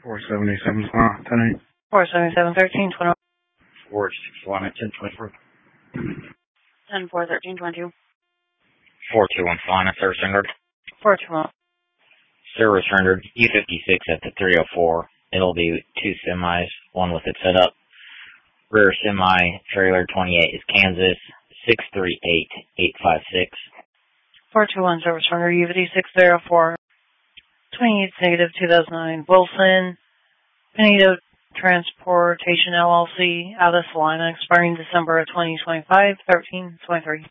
477 tonight. 477 1320. 461 at 1024. 10 4 13 22. 421 flying at service rendered. 421. Service rendered. U-56 at the 304. It'll be two semis, one with it set up. Rear semi, trailer 28 is Kansas, 638856. 421 service runner, U-56 304. 28 negative 2009. Wilson, Benito Transportation LLC, out of Salina, expiring December of 2025, 1323.